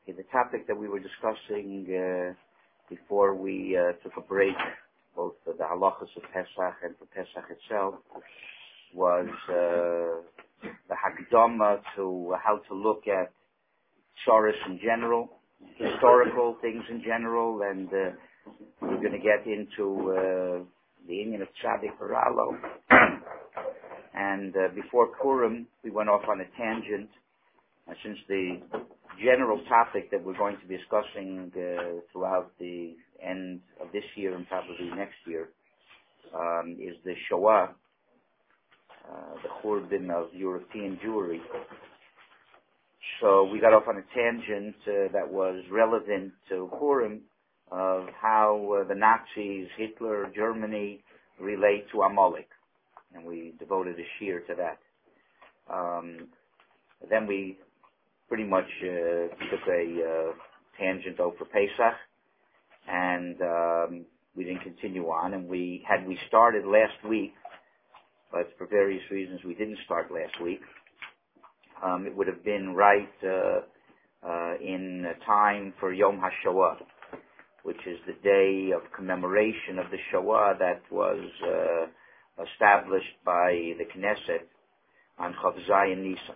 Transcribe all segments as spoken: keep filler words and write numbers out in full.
Okay, the topic that we were discussing uh, before we uh, took a break, both for the halachas of Pesach and for Pesach itself, was uh, the Hakdama to how to look at Tzoros in general, historical things in general, and uh, we're going to get into uh, the Indian of Tzadik Paralo. And uh, before Purim, we went off on a tangent, uh, since the general topic that we're going to be discussing uh, throughout the end of this year and probably next year um, is the Shoah, uh, the Churban of European Jewry. So we got off on a tangent uh, that was relevant to Purim of how uh, the Nazis, Hitler, Germany relate to Amalek. And we devoted a shiur to that. Um, then we pretty much uh, took a uh, tangent over Pesach, and um, we didn't continue on. And we had we started last week, but for various reasons we didn't start last week. Um, it would have been right uh, uh, in time for Yom HaShoah, which is the day of commemoration of the Shoah that was uh, established by the Knesset on Chav Zayin Nisan.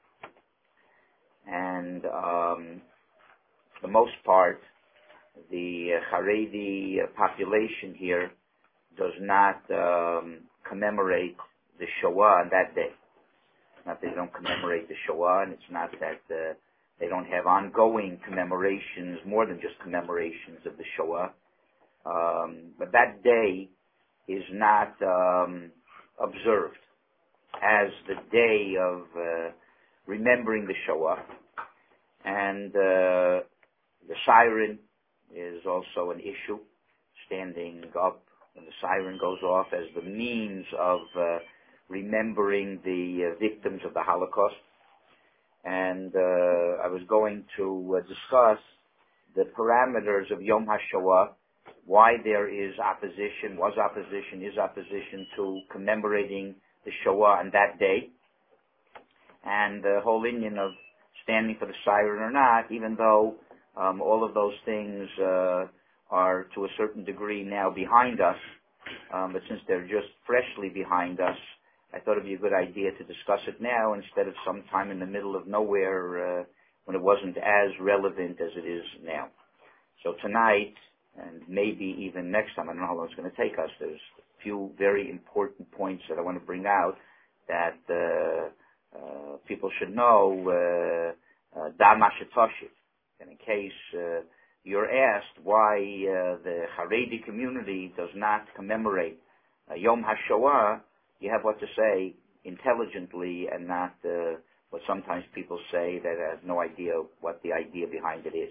And um, for the most part, the uh, Haredi population here does not um, commemorate the Shoah on that day. Not that they don't commemorate the Shoah, and it's not that uh, they don't have ongoing commemorations, more than just commemorations of the Shoah. Um, but that day is not um, observed as the day of uh, remembering the Shoah. And uh, the siren is also an issue, standing up when the siren goes off as the means of uh, remembering the uh, victims of the Holocaust. And uh, I was going to uh, discuss the parameters of Yom HaShoah, why there is opposition, was opposition, is opposition to commemorating the Shoah on that day, and the whole Indian of standing for the siren or not, even though um, all of those things uh, are to a certain degree now behind us, um, but since they're just freshly behind us, I thought it would be a good idea to discuss it now instead of sometime in the middle of nowhere uh, when it wasn't as relevant as it is now. So tonight, and maybe even next time, I don't know how long it's going to take us, there's a few very important points that I want to bring out that uh, uh, people should know, uh, uh, Dama Shetoshiv. And in case uh, you're asked why uh, the Haredi community does not commemorate uh, Yom HaShoah, you have what to say intelligently and not uh, what sometimes people say that have no idea what the idea behind it is.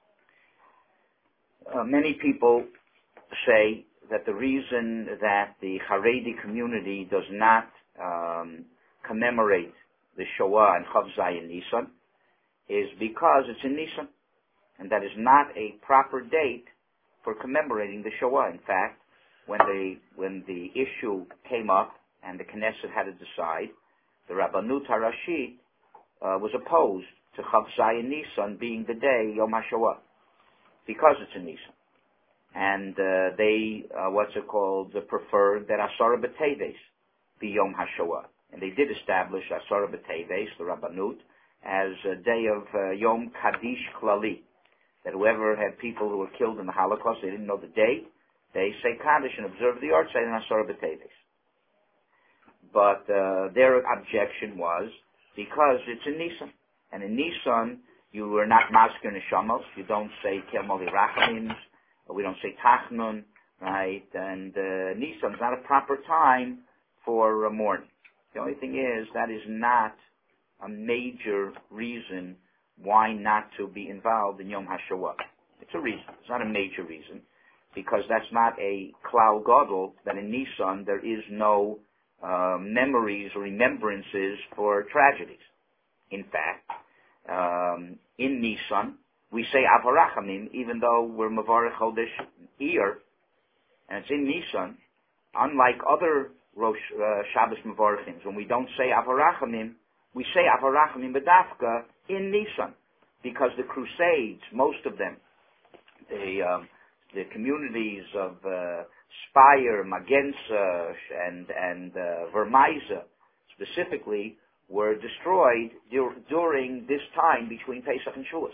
Uh, many people say that the reason that the Haredi community does not um, commemorate the Shoah and Chav Zayin Nisan is because it's in Nisan, and that is not a proper date for commemorating the Shoah. In fact, when the when the issue came up and the Knesset had to decide, the Rabbanut HaRashit uh, was opposed to Chav Zayin Nisan being the day Yom HaShoah, because it's in Nisan. And uh, they, uh, what's it called, uh, preferred that Asara B'Teves be Yom HaShoah. And they did establish Asara B'Teves, the Rabbanut, as a day of uh, Yom Kaddish Klali, that whoever had people who were killed in the Holocaust, they didn't know the date, they say Kaddish and observe the Yahrzeit in Asara B'Teves. But uh, their objection was because it's in Nisan. And in Nisan, you are not masker neshamos. You don't say Kelmoli Rachamim. We don't say Tachnun, right? And uh, Nisan is not a proper time for uh, mourning. The only thing is that is not a major reason why not to be involved in Yom HaShoah. It's a reason. It's not a major reason, because that's not a klal gadol that in Nisan there is no Uh, memories or remembrances for tragedies. In fact, um, in Nisan, we say Avarachamim, even though we're Mavarech Chodesh Iyar, and it's in Nisan, unlike other Rosh uh, Shabbos Mavarechims, when we don't say Avarachamim, we say Avarachamim B'dafka in Nisan, because the Crusades, most of them, the um, the communities of uh, Speyer, Magenza, and and uh, Vermaisa, specifically, were destroyed dur- during this time between Pesach and Shavuos,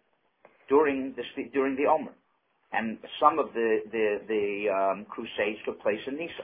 during the during the Omer, and some of the the, the um, Crusades took place in Nisan.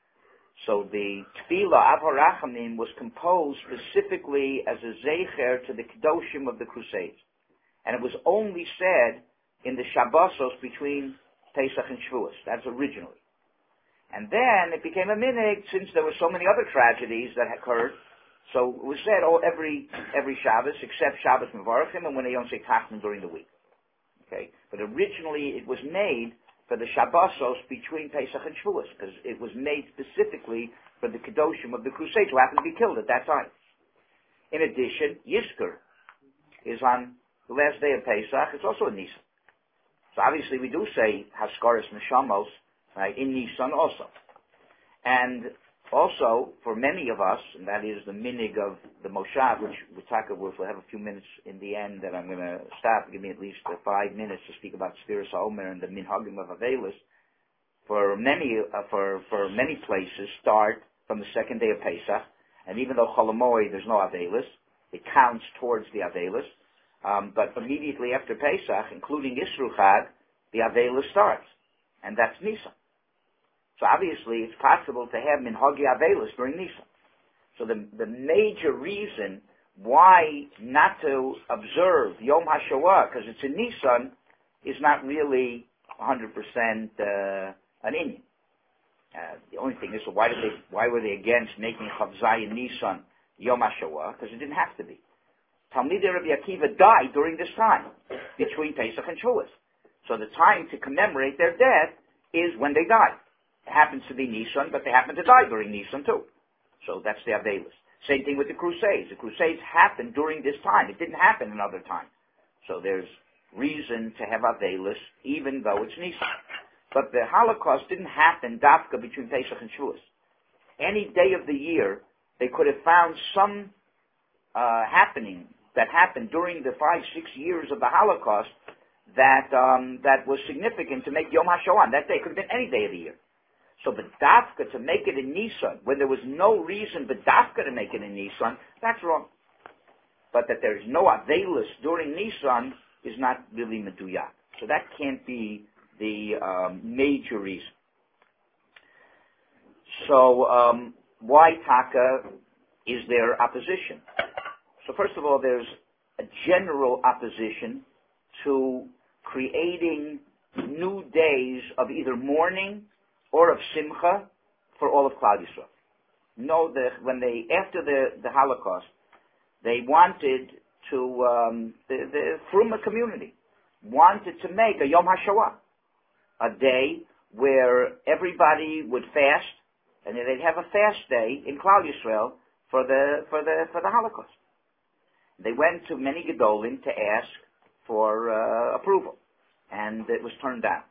So the Tefillah Av HaRachamim was composed specifically as a zecher to the Kedoshim of the Crusades, and it was only said in the Shabbosos between Pesach and Shavuos. That's originally. And then it became a minig, since there were so many other tragedies that occurred. So it was said oh, every every Shabbos, except Shabbos Mevarachim, and when they don't say Tachman during the week. Okay, but originally it was made for the Shabbosos between Pesach and Shavuos, because it was made specifically for the Kedoshim of the Crusades, who happened to be killed at that time. In addition, Yizkor is on the last day of Pesach. It's also in Nisan. So obviously we do say Haskaras Neshamos, right, in Nisan also. And also, for many of us, and that is the minig of the Moshav, which we'll talk about, we'll have a few minutes in the end, and I'm going to stop, give me at least uh, five minutes to speak about Sfiras HaOmer and the Minhagim of Avelis. For many, uh, for, for many places, start from the second day of Pesach, and even though Chol HaMoed, there's no Avelis, it counts towards the Avelis, um, but immediately after Pesach, including Yisru Chag, the Avelis starts, and that's Nisan. So obviously it's possible to have Minhagi Avelis during Nisan. So the the major reason why not to observe Yom HaShoah, because it's in Nisan, is not really one hundred percent uh, an Indian. Uh, the only thing is, so why did they? Why were they against making Chavzai in Nisan Yom HaShoah? Because it didn't have to be. Talmidei Rabbi Akiva died during this time, between Pesach and Shavuos. So the time to commemorate their death is when they died. It happens to be Nisan, but they happen to die during Nisan too. So that's the Avelis. Same thing with the Crusades. The Crusades happened during this time. It didn't happen another time. So there's reason to have Avelis, even though it's Nisan. But the Holocaust didn't happen dafka between Pesach and Shavuos. Any day of the year, they could have found some uh, happening that happened during the five, six years of the Holocaust that um, that was significant to make Yom HaShoah. That day could have been any day of the year. So but dafka to make it in Nisan, when there was no reason but dafka to make it in Nisan, that's wrong. But that there is no Avelis during Nisan is not really meduyak. So that can't be the um, major reason. So um, why taka is there opposition? So first of all, there's a general opposition to creating new days of either mourning or of simcha for all of Klal Yisrael. No, the, when they, after the, the Holocaust, they wanted to, um, the, the Fruma community wanted to make a Yom HaShoah, a day where everybody would fast, and then they'd have a fast day in Klal Yisrael for the, for the, for the Holocaust. They went to many Gedolim to ask for uh, approval, and it was turned down.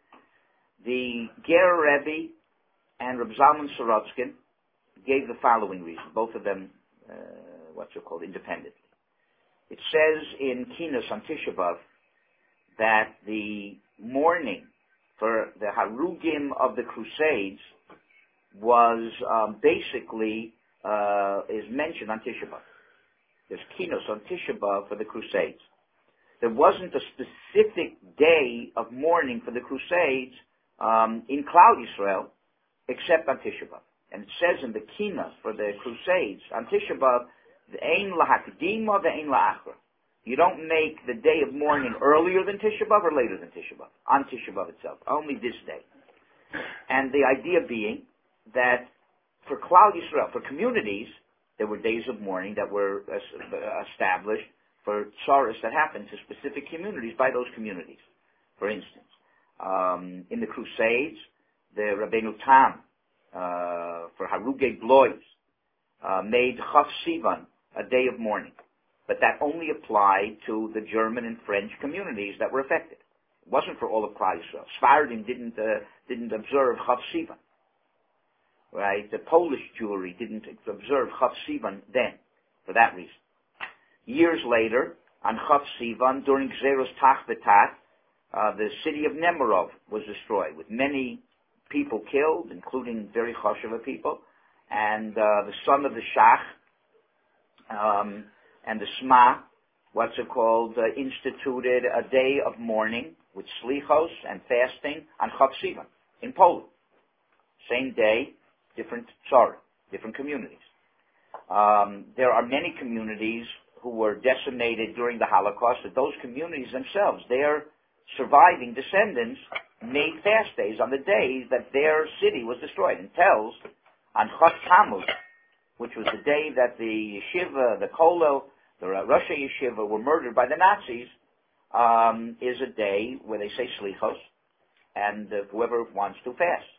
The Ger Rebbe and Reb Zalman Sorotzkin gave the following reason, both of them, uh, what's it called, independently. It says in Kinos on Tisha B'Av that the mourning for the Harugim of the Crusades was um, basically, uh, is mentioned on Tisha B'Av. There's Kinos on Tisha B'Av for the Crusades. There wasn't a specific day of mourning for the Crusades Um, in Klal Yisrael, except on Tisha B'Av. And it says in the Kinas for the Crusades, on Tisha B'Av, the Ein Lahakdima, the Ein La'achra. You don't make the day of mourning earlier than Tisha B'Av or later than Tisha B'Av, on Tisha B'Av itself, only this day. And the idea being that for Klal Yisrael, for communities, there were days of mourning that were established for tsaras that happened to specific communities by those communities. For instance, Um, in the Crusades, the Rabbeinu Tam, uh, for Harugei Blois, uh, made Chav Sivan a day of mourning. But that only applied to the German and French communities that were affected. It wasn't for all of Klal Yisrael. Sfardim didn't, uh, didn't observe Chav Sivan. Right? The Polish Jewry didn't observe Chav Sivan then, for that reason. Years later, on Chav Sivan, during Gzeros Tachbetat, uh, the city of Nemirov was destroyed, with many people killed, including very Choshev people, and uh, the son of the Shach um, and the Sma, what's it called, uh, instituted a day of mourning with slichos and fasting on Chav Sivan in Poland. Same day, different tzara, different communities. Um, there are many communities who were decimated during the Holocaust, that those communities themselves, their surviving descendants, made fast days on the day that their city was destroyed, and tells on Chot Tammuz, which was the day that the yeshiva, the kollel, the Rosh Yeshiva were murdered by the Nazis, um, is a day where they say slichos, and uh, whoever wants to fast.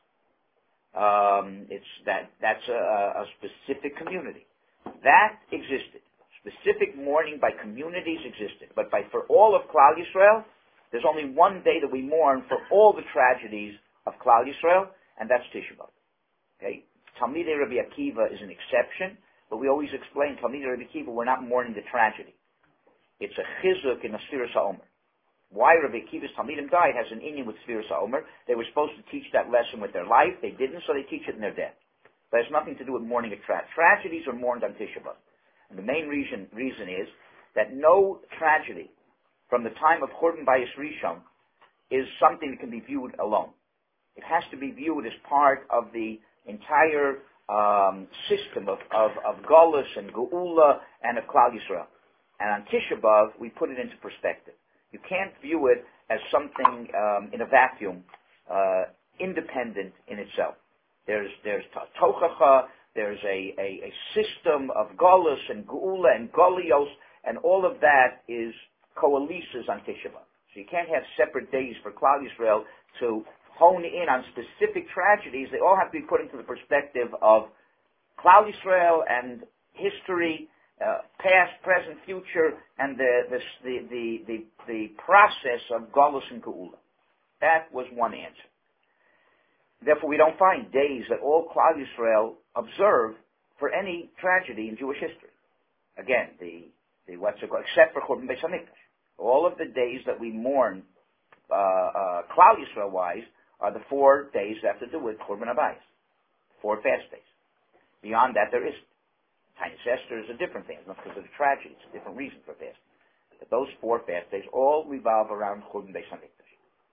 Um, it's that that's a, a specific community that existed. Specific mourning by communities existed, but by for all of Klal Yisrael, there's only one day that we mourn for all the tragedies of Klal Yisrael, and that's Tisha B'Av. Okay, Talmidei Rabbi Akiva is an exception, but we always explain Talmidei Rabbi Akiva, we're not mourning the tragedy. It's a chizuk in a Sfiras HaOmer. Why Rabbi Akiva's Talmidim died has an inyan with Sfiras HaOmer. They were supposed to teach that lesson with their life. They didn't, so they teach it in their death. But it has nothing to do with mourning a tra- tragedies are mourned on Tisha B'Av. And the main reason, reason is that no tragedy from the time of Churban Bayis Rishon is something that can be viewed alone. It has to be viewed as part of the entire um, system of, of, of Golus and Geula and of Klal Yisrael. And on Tisha B'Av, we put it into perspective. You can't view it as something um, in a vacuum, uh, independent in itself. There's there's Tochacha, there's a, a, a system of Golus and Geula and Golios, and all of that is coalesces on Tisha B'Av. So you can't have separate days for Klal Yisrael to hone in on specific tragedies. They all have to be put into the perspective of Klal Yisrael and history, uh, past, present, future, and the the the the, the, the process of Golus and Geula. That was one answer. Therefore, we don't find days that all Klal Yisrael observe for any tragedy in Jewish history. Again, the, the what's it called, except for Churban Beis Hamikdash. All of the days that we mourn, uh, uh, Klal Yisrael-wise, are the four days that have to do with Churban Abayis, four fast days. Beyond that, there isn't. Tiny Esther is a different thing. It's not because of the tragedy. It's a different reason for fasting. But those four fast days all revolve around Churban Beis Hamikdash.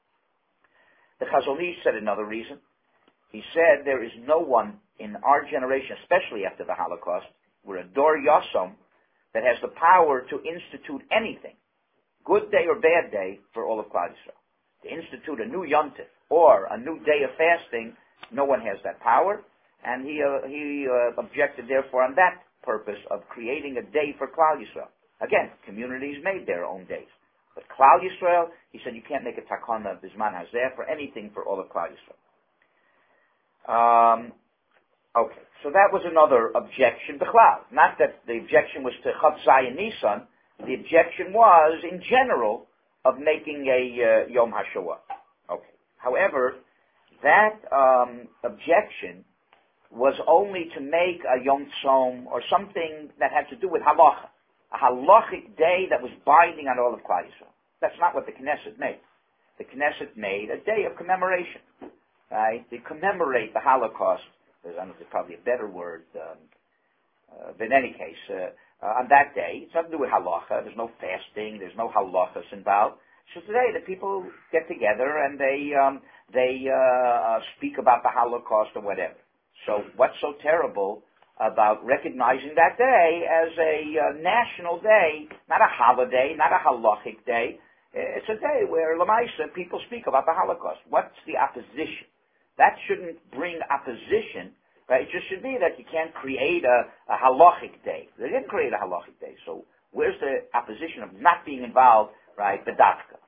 The Chazon Ish said another reason. He said there is no one in our generation, especially after the Holocaust, we're a Dor Yosom, that has the power to institute anything, good day or bad day, for all of Klal Yisrael. To institute a new Yontif or a new day of fasting, no one has that power, and he uh, he uh, objected, therefore, on that purpose of creating a day for Klal Yisrael. Again, communities made their own days. But Klal Yisrael, he said, you can't make a takana bisman hazeh for anything for all of Klal Yisrael. Um, okay, so that was another objection. B'chlal, not that the objection was to Chav Zayin Nisan. The objection was, in general, of making a uh, Yom HaShoah. Okay. However, that um, objection was only to make a Yom Tzom or something that had to do with halacha, a halachic day that was binding on all of Klal Yisrael. That's not what the Knesset made. The Knesset made a day of commemoration. Right? They commemorate the Holocaust. There's, I don't know if there's probably a better word, um, uh, but in any case, uh, uh, on that day, it's nothing to do with halacha. There's no fasting. There's no halachas involved. So today, the people get together and they um, they uh, uh, speak about the Holocaust or whatever. So what's so terrible about recognizing that day as a uh, national day, not a holiday, not a halachic day? It's a day where Lamaisa people speak about the Holocaust. What's the opposition? That shouldn't bring opposition. Right? It just should be that you can't create a, a halachic day. They didn't create a halachic day. So where's the opposition of not being involved, right, bedafka?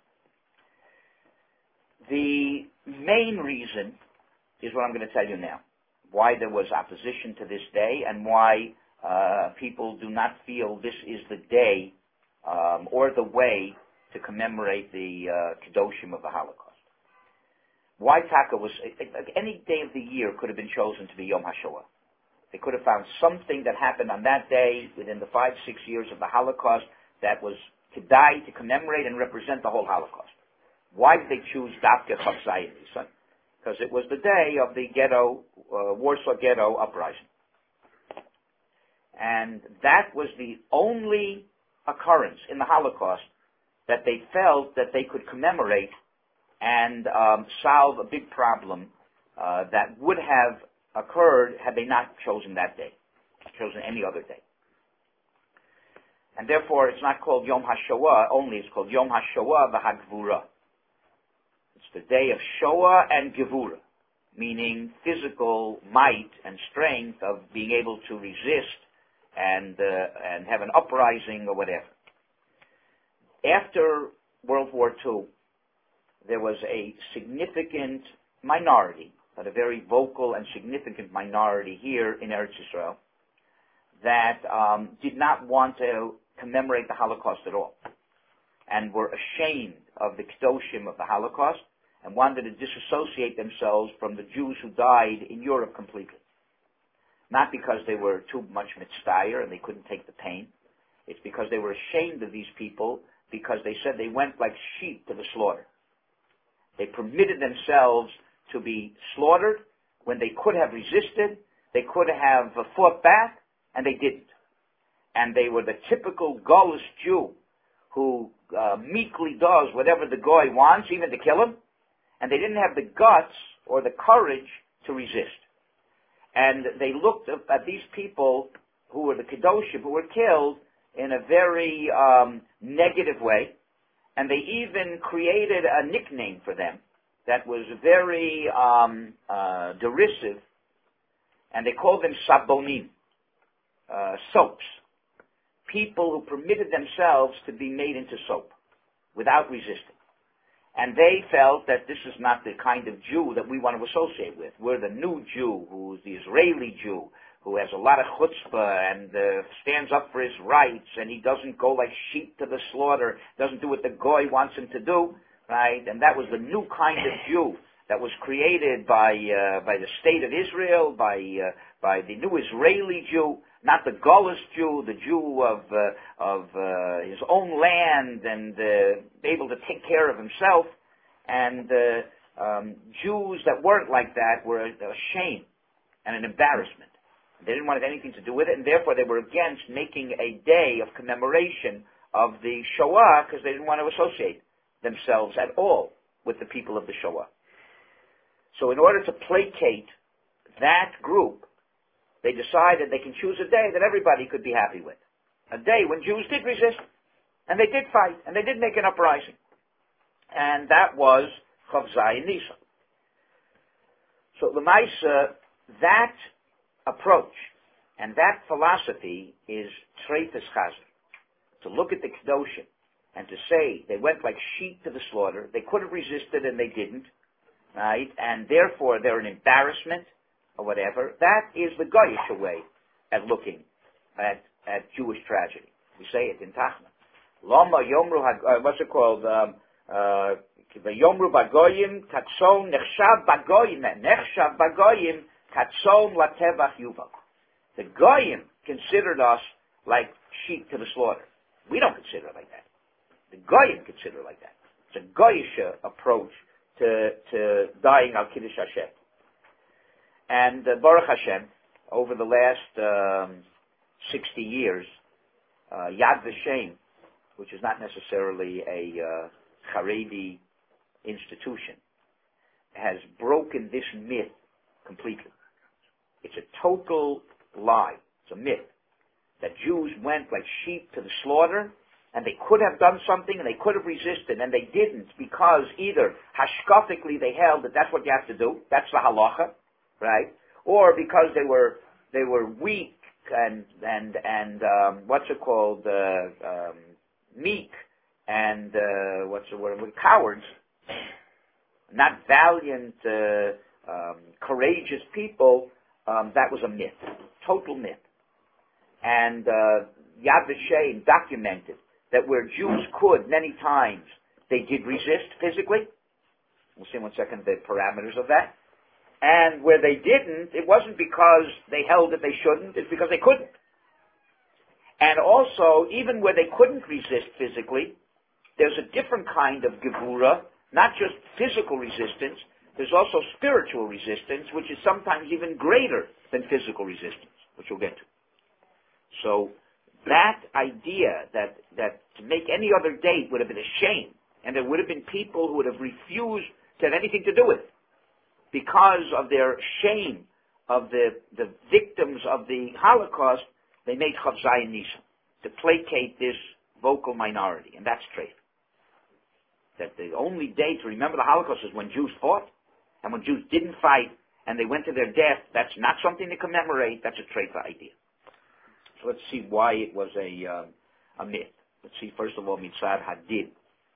The main reason is what I'm going to tell you now. Why there was opposition to this day and why uh, people do not feel this is the day um, or the way to commemorate the uh, Kedoshim of the Holocaust. Why Taka was, any day of the year could have been chosen to be Yom HaShoah. They could have found something that happened on that day within the five, six years of the Holocaust that was kedai, to commemorate and represent the whole Holocaust. Why did they choose Dafka Chav Zayin Nisan? Because it was the day of the ghetto, uh, Warsaw Ghetto uprising. And that was the only occurrence in the Holocaust that they felt that they could commemorate and um, solve a big problem uh, that would have occurred had they not chosen that day, chosen any other day. And therefore, it's not called Yom HaShoah only, it's called Yom HaShoah v'Hagvura. It's the day of Shoah and Gevura, meaning physical might and strength of being able to resist and uh, and have an uprising or whatever. After World War Two, there was a significant minority, but a very vocal and significant minority here in Eretz Yisrael, that um, did not want to commemorate the Holocaust at all, and were ashamed of the Kedoshim of the Holocaust, and wanted to disassociate themselves from the Jews who died in Europe completely. Not because they were too much mitzvah and they couldn't take the pain. It's because they were ashamed of these people because they said they went like sheep to the slaughter. They permitted themselves to be slaughtered when they could have resisted, they could have fought back, and they didn't. And they were the typical Gaulish Jew who uh, meekly does whatever the goy wants, even to kill him, and they didn't have the guts or the courage to resist. And they looked at these people who were the Kedoshim, who were killed, in a very um, negative way, and they even created a nickname for them that was very um, uh, derisive, and they called them sabonim, uh, soaps, people who permitted themselves to be made into soap without resisting. And they felt that this is not the kind of Jew that we want to associate with. We're the new Jew, who's the Israeli Jew, who has a lot of chutzpah and uh, stands up for his rights, and he doesn't go like sheep to the slaughter, doesn't do what the goy wants him to do, right? And that was the new kind of Jew that was created by uh, by the state of Israel, by uh, by the new Israeli Jew, not the Gaulish Jew, the Jew of uh, of uh, his own land and uh, able to take care of himself. And uh, um, Jews that weren't like that were a, a shame and an embarrassment. They didn't want anything to do with it, and therefore they were against making a day of commemoration of the Shoah because they didn't want to associate themselves at all with the people of the Shoah. So in order to placate that group, they decided they can choose a day that everybody could be happy with. A day when Jews did resist, and they did fight, and they did make an uprising. And that was Chav Zayin Nisan. So L'maisa, that approach and that philosophy is Treifas Chazer. To look at the Kedoshim and to say they went like sheep to the slaughter, they could have resisted and they didn't, right? And therefore they're an embarrassment or whatever. That is the Goyish way at looking at, at Jewish tragedy. We say it in Tachma. Lama Yomru, uh, what's it called? Um, uh, Yomru Bagoyim, Katson, Nechshav Bagoyim, Nechshav Bagoyim, Katson Latevach Yuval. The Goyim considered us like sheep to the slaughter. We don't consider it like that. The Goyim consider it like that. It's a Goyish approach to, to dying al Kiddush Hashem. And uh, Baruch Hashem, over the last um, sixty years, uh, Yad Vashem, which is not necessarily a uh, Haredi institution, has broken this myth completely. It's a total lie. It's a myth that Jews went like sheep to the slaughter, and they could have done something, and they could have resisted, and they didn't because either hashkafically they held that that's what you have to do, that's the halacha, right? Or because they were they were weak and and and um, what's it called, uh, um, meek, and uh, what's the word, cowards, not valiant, uh, um, courageous people. Um, that was a myth, total myth. And uh, Yad Vashem documented that where Jews could, many times, they did resist physically. We'll see in one second the parameters of that. And where they didn't, it wasn't because they held that they shouldn't, it's because they couldn't. And also, even where they couldn't resist physically, there's a different kind of gevura, not just physical resistance, there's also spiritual resistance, which is sometimes even greater than physical resistance, which we'll get to. So that idea that, that to make any other date would have been a shame, and there would have been people who would have refused to have anything to do with it because of their shame of the, the victims of the Holocaust, they made Chav Zayin Nisan to placate this vocal minority, and that's treif. That the only day to remember the Holocaust is when Jews fought, and when Jews didn't fight and they went to their death, that's not something to commemorate, that's a treif idea. So let's see why it was a, uh, a myth. Let's see, first of all, Mitzad Hadid.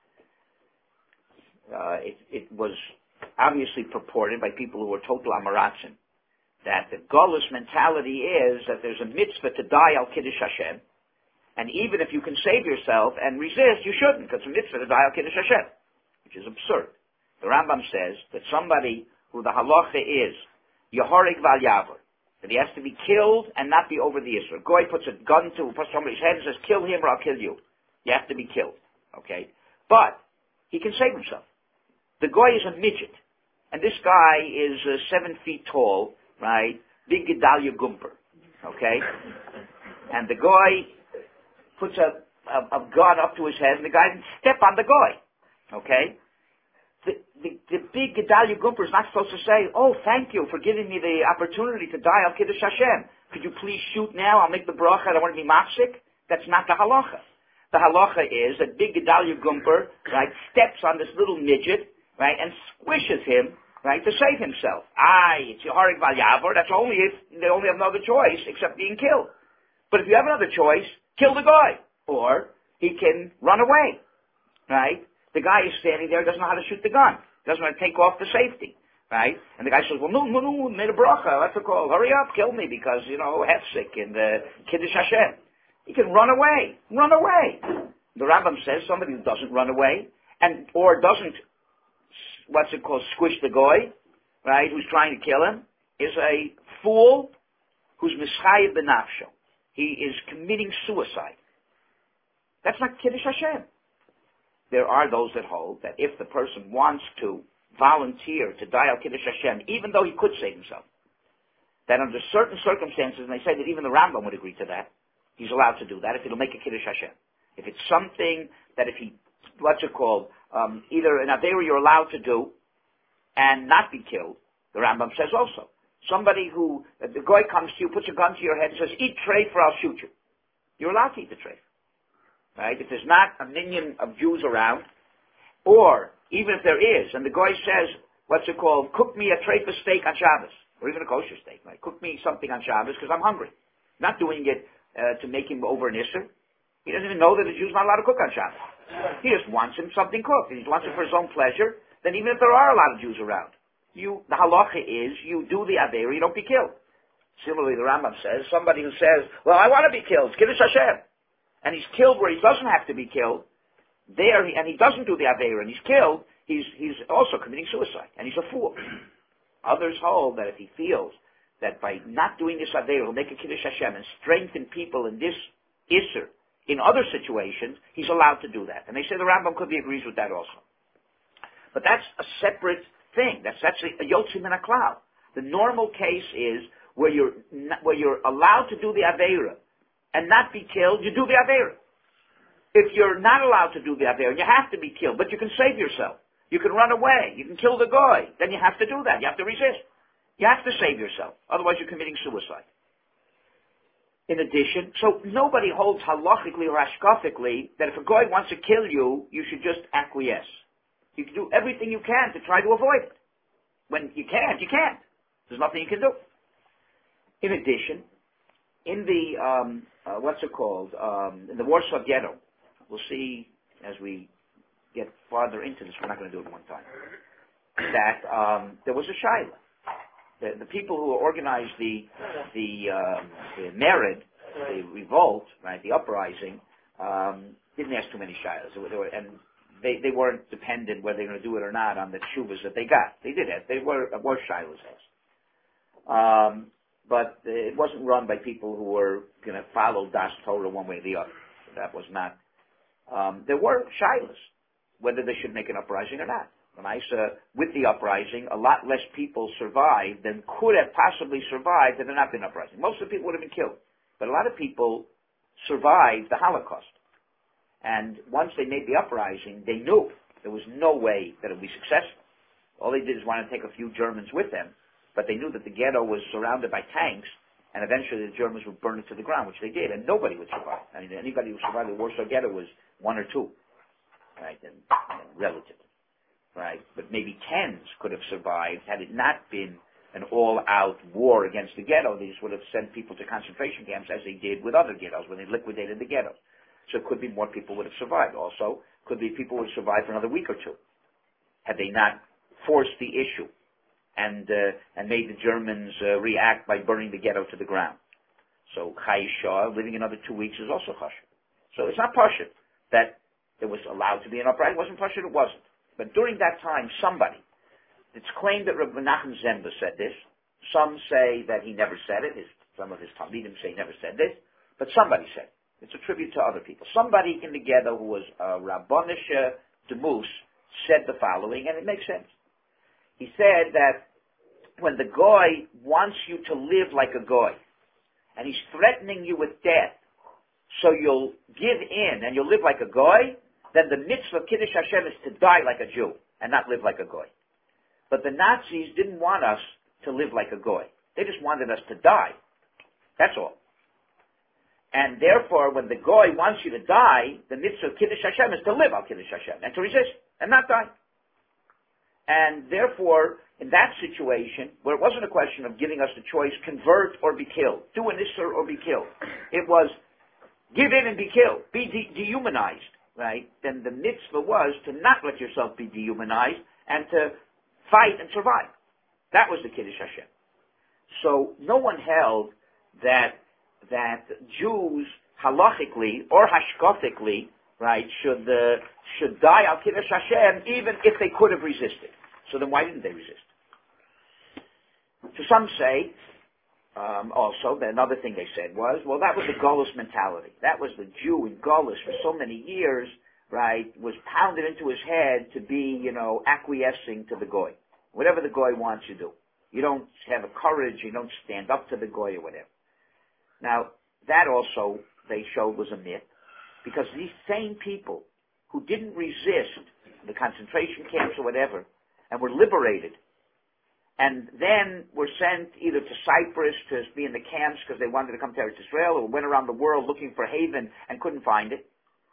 Uh, it, it was obviously purported by people who were total Amaratzin that the Golos mentality is that there's a mitzvah to die al Kiddush Hashem, and even if you can save yourself and resist, you shouldn't, because it's a mitzvah to die al Kiddush Hashem, which is absurd. The Rambam says that somebody who the halacha is Yehorig Val Yavor, that he has to be killed and not be over the Yisra. Goy puts a gun to puts somebody's head and says, kill him or I'll kill you. You have to be killed. Okay? But he can save himself. The Goy is a midget. And this guy is uh, seven feet tall, right? Big Gedalia Gumper. Okay? And the Goy puts a, a, a gun up to his head and the guy can step on the Goy. Okay? The, the, the big Gedalia Gumper is not supposed to say, oh, thank you for giving me the opportunity to die al Kiddush Hashem. Could you please shoot now? I'll make the bracha. I don't want to be mafsik. That's not the halacha. The halacha is that big Gedalia Gumper, right, steps on this little midget, right, and squishes him, right, to save himself. Aye, it's Yehorig Val Yavor. That's only if they only have no other choice except being killed. But if you have another choice, kill the guy. Or he can run away, right? The guy is standing there, doesn't know how to shoot the gun. Doesn't want to take off the safety, right? And the guy says, well, no, no, no, made a bracha. What's the call? Hurry up, kill me because, you know, hefsek in the Kiddush Hashem. He can run away. Run away. The Rambam says somebody who doesn't run away and or doesn't, what's it called, squish the goy, right, who's trying to kill him, is a fool who's mischayev b'nafsho. He is committing suicide. That's not Kiddush Hashem. There are those that hold that if the person wants to volunteer to die al Kiddush Hashem, even though he could save himself, that under certain circumstances, and they say that even the Rambam would agree to that, he's allowed to do that if it'll make a Kiddush Hashem. If it's something that if he, what's it called, um, either an Aveira you're allowed to do and not be killed, the Rambam says also. Somebody who, the guy comes to you, puts a gun to your head and says, eat treif or I'll shoot you. You're allowed to eat the treif. Right? If there's not a minion of Jews around, or even if there is, and the guy says, what's it called, cook me a treif steak on Shabbos, or even a kosher steak, right? Cook me something on Shabbos because I'm hungry. Not doing it uh, to make him over an Isser. He doesn't even know that the Jew's not allowed to cook on Shabbos. He just wants him something cooked. He wants it for his own pleasure. Then even if there are a lot of Jews around, you, the halacha is you do the Aveira, you don't be killed. Similarly, the Rambam says, somebody who says, well, I want to be killed, Kiddush Hashem, and he's killed where he doesn't have to be killed, there, and he doesn't do the Aveira, and he's killed, he's, he's also committing suicide, and he's a fool. Others hold that if he feels that by not doing this Aveira, he'll make a Kiddush Hashem and strengthen people in this Isser, in other situations, he's allowed to do that. And they say the Rambam could be agrees with that also. But that's a separate thing. That's actually a yotzim and a cloud. The normal case is where you're, not, where you're allowed to do the Aveira and not be killed, you do the Aveira. If you're not allowed to do the Aveira, you have to be killed, but you can save yourself. You can run away. You can kill the guy. Then you have to do that. You have to resist. You have to save yourself. Otherwise you're committing suicide. In addition, so nobody holds halachically or ashkafically that if a guy wants to kill you, you should just acquiesce. You can do everything you can to try to avoid it. When you can't, you can't. There's nothing you can do. In addition, in the, um, uh, what's it called, um, in the Warsaw Ghetto, we'll see as we get farther into this, we're not going to do it one time, that um, there was a shaila. The, the people who organized the the, um, the merid, the revolt, right, the uprising, um, didn't ask too many shilas. They were, they were, and they, they weren't dependent whether they were going to do it or not on the tshuvas that they got. They did it. They were, were shilas asked. Um, but it wasn't run by people who were going to follow Das Torah one way or the other. That was not. Um, there were shilas, whether they should make an uprising or not. When I saw, with the uprising, a lot less people survived than could have possibly survived had there not been an uprising. Most of the people would have been killed. But a lot of people survived the Holocaust. And once they made the uprising, they knew there was no way that it would be successful. All they did is want to take a few Germans with them, but they knew that the ghetto was surrounded by tanks, and eventually the Germans would burn it to the ground, which they did, and nobody would survive. I mean, anybody who survived the Warsaw Ghetto was one or two, right, and, and relatively, right? But maybe tens could have survived had it not been an all-out war against the ghetto. They just would have sent people to concentration camps, as they did with other ghettos when they liquidated the ghettos. So it could be more people would have survived. Also, could be people would have survived for another week or two had they not forced the issue and uh, and made the Germans uh, react by burning the ghetto to the ground. So Chai Shah, living another two weeks, is also Chashuv. So it's not Pashut that there was allowed to be an uprising. It wasn't Pashut, it wasn't. But during that time, somebody, it's claimed that Rabbi Menachem Zemba said this. Some say that he never said it. His, some of his Talmidim say he never said this. But somebody said it. It's a tribute to other people. Somebody in the ghetto who was a Rabbanisha Demus said the following, and it makes sense. He said that when the goy wants you to live like a goy, and he's threatening you with death, so you'll give in and you'll live like a goy, then the mitzvah of Kiddush Hashem is to die like a Jew and not live like a goy. But the Nazis didn't want us to live like a goy. They just wanted us to die. That's all. And therefore, when the goy wants you to die, the mitzvah of Kiddush Hashem is to live al Kiddush Hashem and to resist and not die. And therefore, in that situation, where it wasn't a question of giving us the choice, convert or be killed, do an Isser or be killed, it was give in and be killed, be de- dehumanized, right? Then the mitzvah was to not let yourself be dehumanized and to fight and survive. That was the Kiddush Hashem. So no one held that that Jews halachically or hashkafically, right, should uh, should die al Kiddush Hashem even if they could have resisted. So then why didn't they resist? So some say, um, also, that another thing they said was, well, that was the Golos mentality. That was the Jew in Golos for so many years, right, was pounded into his head to be, you know, acquiescing to the Goy. Whatever the Goy wants, you do. You don't have a courage, you don't stand up to the Goy or whatever. Now, that also, they showed, was a myth, because these same people who didn't resist the concentration camps or whatever, and were liberated, and then were sent either to Cyprus to be in the camps because they wanted to come to Eretz Israel, or went around the world looking for haven and couldn't find it.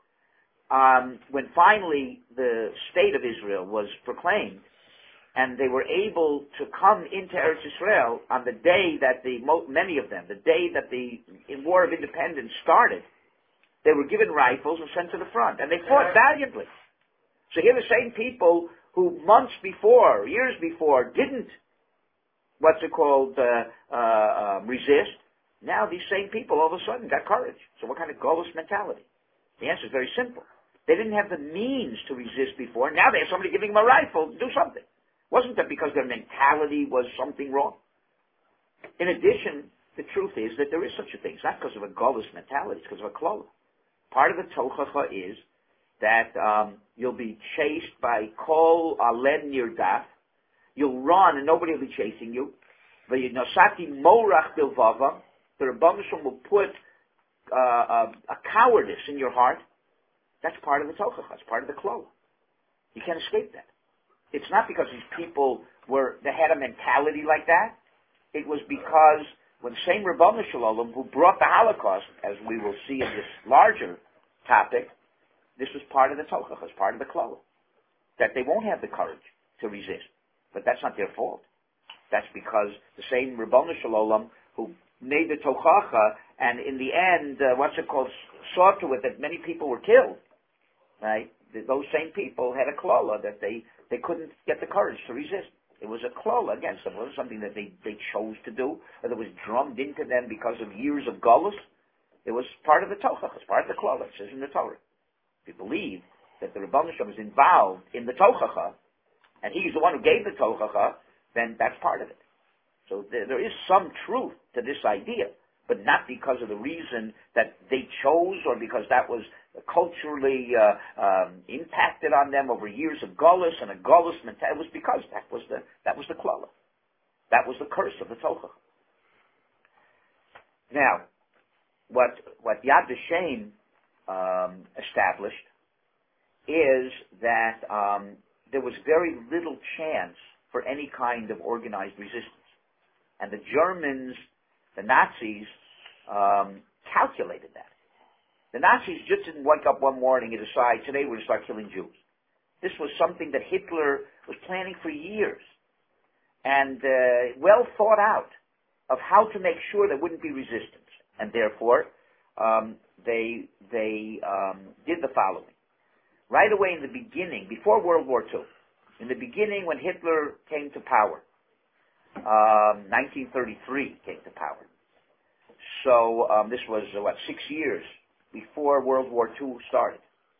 Um, when finally the state of Israel was proclaimed, and they were able to come into Eretz Israel on the day that the, many of them, the day that the War of Independence started, they were given rifles and sent to the front, and they fought valiantly. So here the same people who months before, years before, didn't, what's it called, uh, uh, uh, resist, now these same people all of a sudden got courage. So what kind of Golos mentality? The answer is very simple. They didn't have the means to resist before. Now they have somebody giving them a rifle to do something. Wasn't that because their mentality was something wrong? In addition, the truth is that there is such a thing. It's not because of a Golos mentality. It's because of a klola. Part of the tochacha is that um, you'll be chased by kol alen nirdaf. You'll run and nobody will be chasing you. V'yinosati morach bilvava. The Rebbeinu Shalom will put uh, a, a cowardice in your heart. That's part of the tochacha. It's part of the klola. You can't escape that. It's not because these people were, they had a mentality like that. It was because when the same Rebbeinu Shalom, who brought the Holocaust, as we will see in this larger topic, this was part of the tochacha, it's part of the klola, that they won't have the courage to resist. But that's not their fault. That's because the same Rebbeinu Shalom, who made the tochacha, and in the end, uh, what's it called, saw to it that many people were killed, right? Those same people had a klola that they, they couldn't get the courage to resist. It was a klola against them. It wasn't something that they, they chose to do, or that was drummed into them because of years of galus. It was part of the tochacha, it's part of the klola, it says in the Torah. If you believe that the Rebbeinu Shalom is involved in the tochacha, and he's the one who gave the tochacha, then that's part of it. So there, there is some truth to this idea, but not because of the reason that they chose or because that was culturally uh, um, impacted on them over years of gullus and a gullus mentality. It was because that was the that was the klala. That was the curse of the Tochach. Now, what what Yad Vashem um, established is that um, there was very little chance for any kind of organized resistance. And the Germans, the Nazis, um, calculated that. The Nazis just didn't wake up one morning and decide, today we're going to start killing Jews. This was something that Hitler was planning for years and uh, well thought out of how to make sure there wouldn't be resistance. And therefore, um, they, they um, did the following. Right away in the beginning, before World War Two, in the beginning when Hitler came to power, um, nineteen thirty-three came to power. So um, this was, uh, what, six years before World War Two started.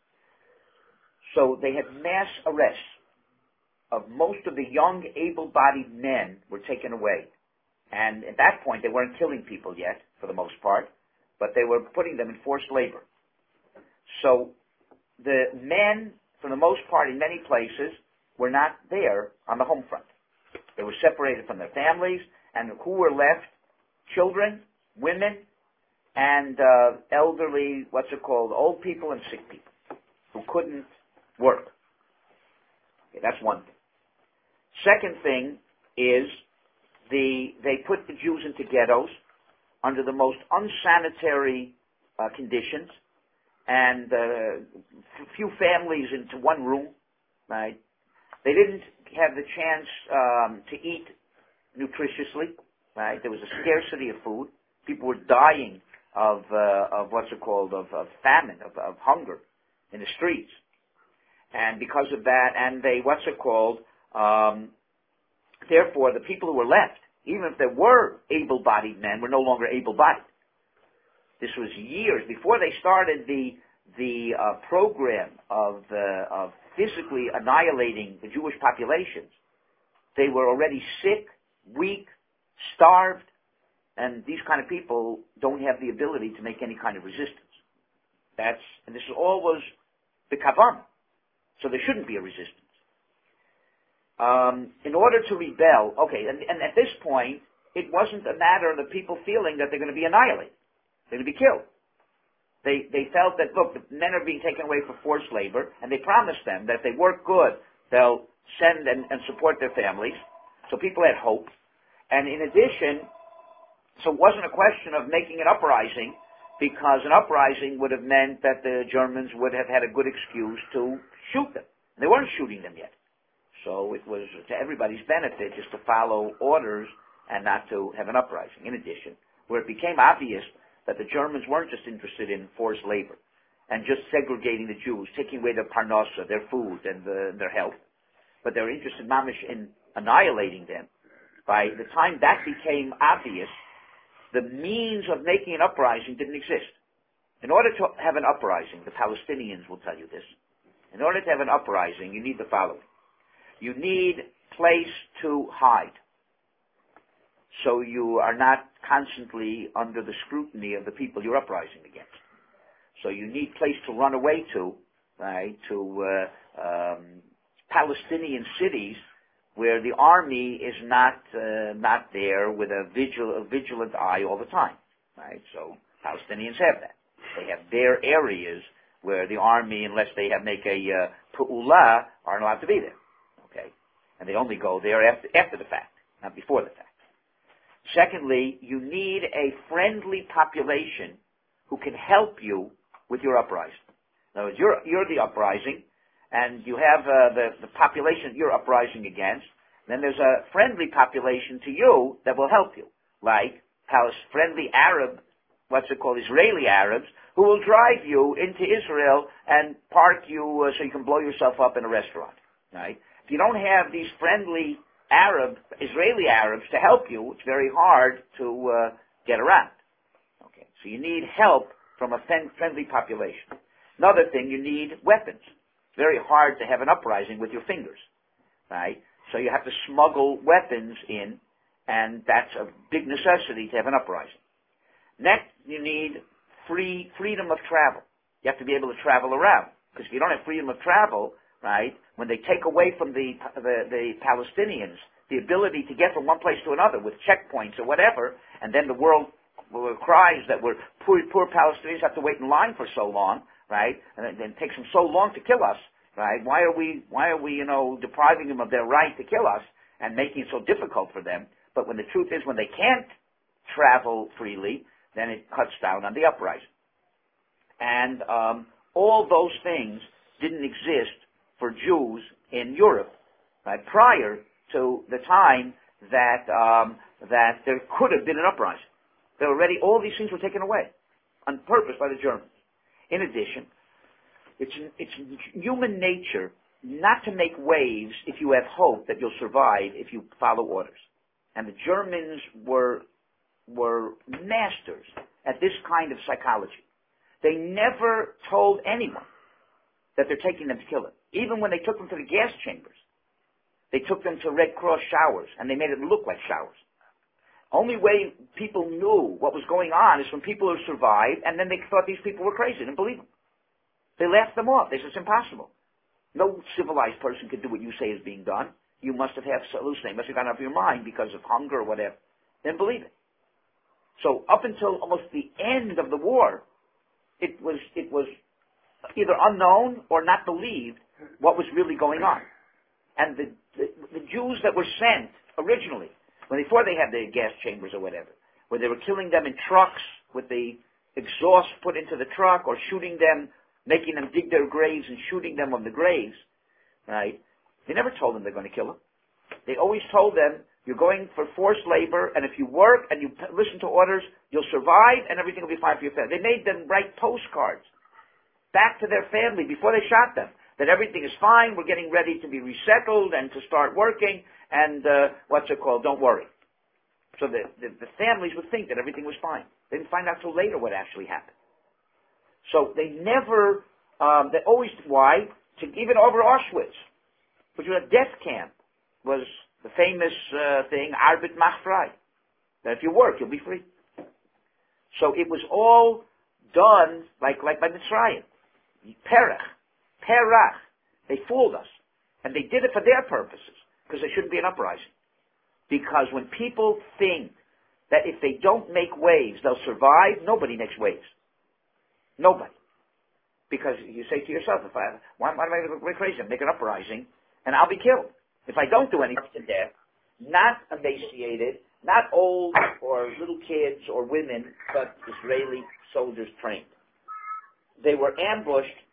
So they had mass arrests of most of the young, able-bodied men were taken away. And at that point, they weren't killing people yet, for the most part, but they were putting them in forced labor. So the men, for the most part, in many places, were not there on the home front. They were separated from their families, and who were left? Children, women, and uh, elderly, what's it called, old people and sick people who couldn't work. Okay, that's one thing. Second thing is the they put the Jews into ghettos under the most unsanitary uh, conditions, and uh, few families into one room, right? They didn't have the chance um, to eat nutritiously, right? There was a scarcity of food. People were dying of, uh, of what's it called, of, of famine, of, of hunger in the streets. And because of that, and they, what's it called, um, therefore the people who were left, even if there were able-bodied men, were no longer able-bodied. This was years before they started the the uh, program of uh, of physically annihilating the Jewish populations. They were already sick, weak, starved, and these kind of people don't have the ability to make any kind of resistance. That's and this is always the kavanah. So there shouldn't be a resistance. Um, in order to rebel, okay, and, and at this point, it wasn't a matter of the people feeling that they're going to be annihilated. They're going to be killed. They they felt that, look, the men are being taken away for forced labor, and they promised them that if they work good, they'll send and, and support their families. So people had hope. And in addition, so it wasn't a question of making an uprising, because an uprising would have meant that the Germans would have had a good excuse to shoot them. They weren't shooting them yet. So it was to everybody's benefit just to follow orders and not to have an uprising. In addition, where it became obvious that the Germans weren't just interested in forced labor and just segregating the Jews, taking away their parnasa, their food, and the, their health, but they were interested, mamish, in annihilating them. By the time that became obvious, the means of making an uprising didn't exist. In order to have an uprising, the Palestinians will tell you this, in order to have an uprising, you need the following. You need place to hide, so you are not constantly under the scrutiny of the people you're uprising against. So you need place to run away to, right, to uh, um, Palestinian cities where the army is not uh, not there with a, vigil, a vigilant eye all the time, right? So Palestinians have that. They have their areas where the army, unless they have make a uh, pu'ula, aren't allowed to be there. Okay, and they only go there after, after the fact, not before the fact. Secondly, you need a friendly population who can help you with your uprising. In other words, you're, you're the uprising, and you have uh, the, the population you're uprising against. Then there's a friendly population to you that will help you, like friendly Arab, what's it called, Israeli Arabs, who will drive you into Israel and park you uh, so you can blow yourself up in a restaurant, right? If you don't have these friendly Arab, Israeli Arabs to help you, it's very hard to uh, get around. Okay, so you need help from a friendly population. Another thing, you need weapons. It's very hard to have an uprising with your fingers, right? So you have to smuggle weapons in, And that's a big necessity to have an uprising. Next, you need free freedom of travel. You have to be able to travel around. Because if you don't have freedom of travel, right, when they take away from the, the, the Palestinians the ability to get from one place to another with checkpoints or whatever, and then the world cries that we're poor, poor Palestinians have to wait in line for so long, right, and it, it takes them so long to kill us, right, why are we, why are we, you know, depriving them of their right to kill us and making it so difficult for them? But when the truth is, when they can't travel freely, then it cuts down on the uprising. And um, all those things didn't exist for Jews in Europe, right, prior to the time that um, that there could have been an uprising. There already, all these things were taken away on purpose by the Germans. In addition, it's it's human nature not to make waves if you have hope that you'll survive if you follow orders. And the Germans were were masters at this kind of psychology. They never told anyone that they're taking them to kill them. Even when they took them to the gas chambers, they took them to Red Cross showers, and they made it look like showers. Only way people knew what was going on is when people who survived, and then they thought these people were crazy, didn't believe them. They laughed them off. They said, it's impossible. No civilized person could do what you say is being done. You must have had hallucinated. You must have gone out of your mind because of hunger or whatever. They didn't believe it. So up until almost the end of the war, it was it was either unknown or not believed what was really going on. And the, the, the Jews that were sent originally, when before they had the gas chambers or whatever, where they were killing them in trucks with the exhaust put into the truck, or shooting them, making them dig their graves and shooting them on the graves, right? They never told them they're going to kill them. They always told them, you're going for forced labor, and if you work and you p- listen to orders, you'll survive and everything will be fine for your family. They made them write postcards back to their family before they shot them, that everything is fine, we're getting ready to be resettled and to start working, and uh, what's it called, don't worry. So the, the, the families would think that everything was fine. They didn't find out till later what actually happened. So they never, um, they always, why? To even over Auschwitz, which was a death camp, was the famous uh, thing, Arbeit macht frei, that if you work, you'll be free. So it was all done like, like by Mitzrayim. Perach. Perach. They fooled us. And they did it for their purposes, because there shouldn't be an uprising. Because when people think that if they don't make waves, they'll survive, nobody makes waves. Nobody. Because you say to yourself, if I, why, why am I going to go crazy? I'll make an uprising, and I'll be killed. If I don't do anything to death, not emaciated, not old or little kids or women, but Israeli soldiers trained. They were ambushed